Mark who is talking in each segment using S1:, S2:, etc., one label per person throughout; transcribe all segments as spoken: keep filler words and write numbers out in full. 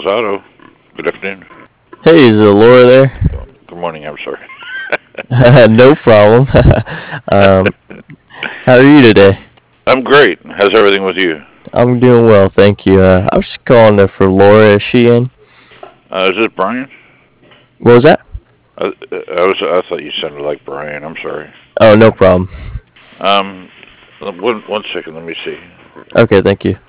S1: Del's Auto. Good afternoon.
S2: Hey, is uh, Laura there?
S1: Good morning. I'm sorry.
S2: No problem. um, how are you today?
S1: I'm great. How's everything with you?
S2: I'm doing well, thank you. Uh, I was just calling her for Laura. Is she in?
S1: Uh, is this Brian?
S2: What was that?
S1: I, I was. I thought you sounded like Brian. I'm sorry.
S2: Oh, no problem.
S1: Um, one one second. Let me see.
S2: Okay, thank you.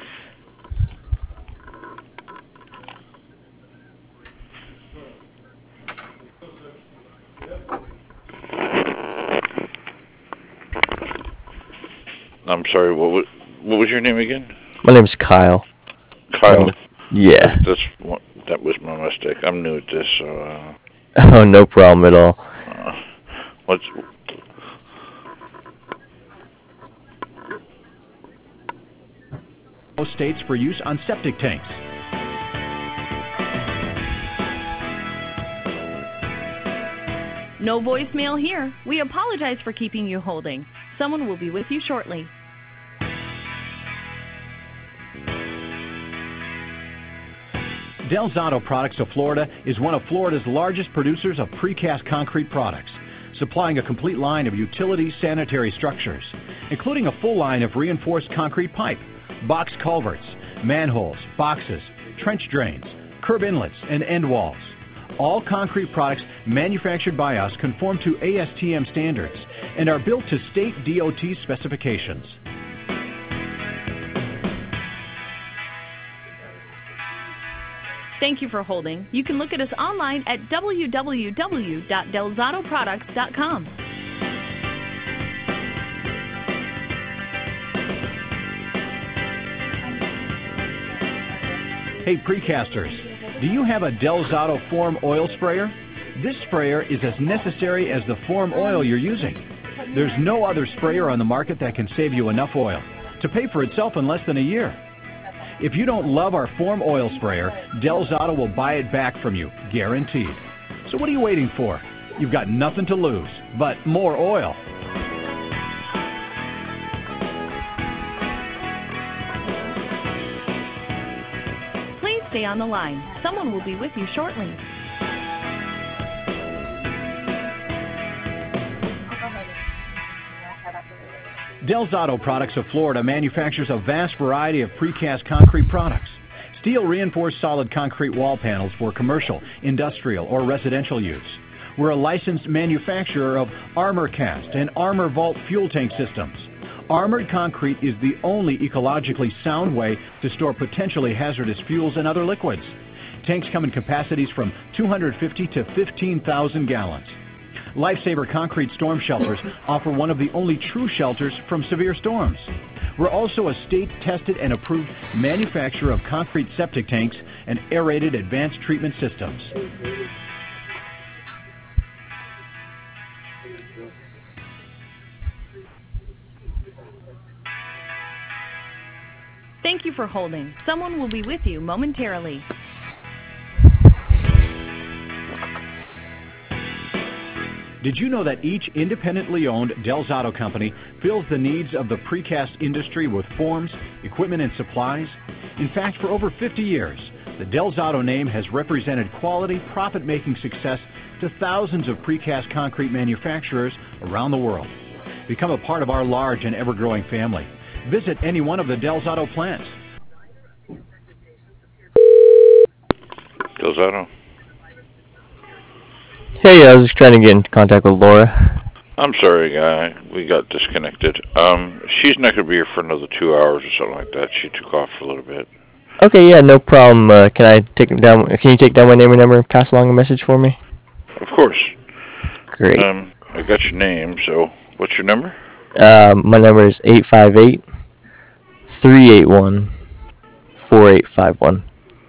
S1: I'm sorry. What was what was your name again?
S2: My name's Kyle.
S1: Kyle.
S2: Um, yeah.
S1: That's, that's one- that was my mistake. I'm new at this, so uh,
S2: Oh, no problem at all.
S1: uh, what's
S3: States for use on septic tanks.
S4: No voicemail here. We apologize for keeping you holding. Someone will be with you shortly.
S3: Del's Auto Products of Florida is one of Florida's largest producers of precast concrete products, supplying a complete line of utility sanitary structures, including a full line of reinforced concrete pipe, box culverts, manholes, boxes, trench drains, curb inlets, and end walls. All concrete products manufactured by us conform to A S T M standards and are built to state D O T specifications.
S4: Thank you for holding. You can look at us online at w w w dot delzado products dot com.
S3: Hey precasters, do you have a Del's Auto Form Oil Sprayer? This sprayer is as necessary as the Form oil you're using. There's no other sprayer on the market that can save you enough oil to pay for itself in less than a year. If you don't love our Form Oil Sprayer, Del's Auto will buy it back from you, guaranteed. So what are you waiting for? You've got nothing to lose, but more oil.
S4: Please stay on the line. Someone will be with you shortly.
S3: Del's Auto Products of Florida manufactures a vast variety of precast concrete products. Steel reinforced solid concrete wall panels for commercial, industrial, or residential use. We're a licensed manufacturer of Armor Cast and Armor Vault fuel tank systems. Armored concrete is the only ecologically sound way to store potentially hazardous fuels and other liquids. Tanks come in capacities from two hundred fifty to fifteen thousand gallons. Lifesaver Concrete Storm Shelters offer one of the only true shelters from severe storms. We're also a state-tested and approved manufacturer of concrete septic tanks and aerated advanced treatment systems.
S4: Thank you for holding. Someone will be with you momentarily.
S3: Did you know that each independently owned Del's Auto Company fills the needs of the precast industry with forms, equipment, and supplies? In fact, for over fifty years, the Del's Auto name has represented quality, profit-making success to thousands of precast concrete manufacturers around the world. Become a part of our large and ever-growing family. Visit any one of the Del's Auto plants.
S1: Del's Auto?
S2: Hey, I was just trying to get in contact with Laura.
S1: I'm sorry, guy. We got disconnected. Um, she's not gonna be here for another two hours or something like that. She took off for a little bit.
S2: Okay, yeah, no problem. Uh, can I take down? Can you take down my name and number and pass along a message for me?
S1: Of course.
S2: Great.
S1: Um, I got your name. So, what's your number?
S2: Um, my number is eight five eight, three eight one, four eight five one.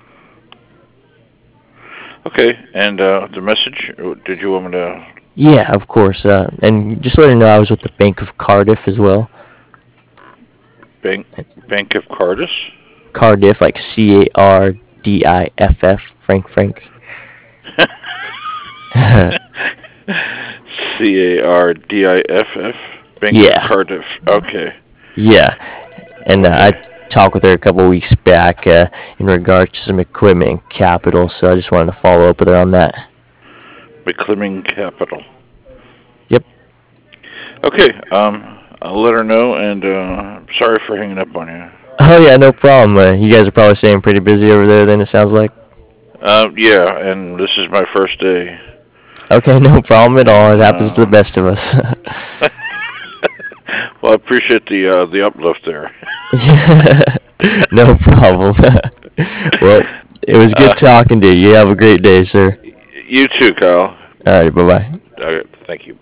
S1: Okay, and uh, the message. Did you want me to?
S2: Yeah, of course. Uh, and just let her know I was with the Bank of Cardiff as well.
S1: Bank Bank of Cardiff.
S2: Cardiff, like C A R D I F F, Frank Frank.
S1: C A R D I F F? Bank
S2: Yeah.
S1: of Cardiff. Okay.
S2: Yeah. And uh, I talked with her a couple weeks back uh, in regards to some equipment and capital, so I just wanted to follow up with her on that.
S1: McClimming Capital.
S2: Yep.
S1: Okay, um, I'll let her know, and uh, sorry for hanging up on you.
S2: Oh, yeah, no problem. Uh, you guys are probably staying pretty busy over there then, it sounds like.
S1: Uh, yeah, and this is my first day.
S2: Okay, no problem at all. It happens
S1: Uh,
S2: to the best of us.
S1: Well, I appreciate the uh, the uplift there.
S2: No problem. Well, it was good
S1: Uh,
S2: talking to you. You have a great day, sir.
S1: You too, Kyle.
S2: All right, bye-bye.
S1: Okay, thank you.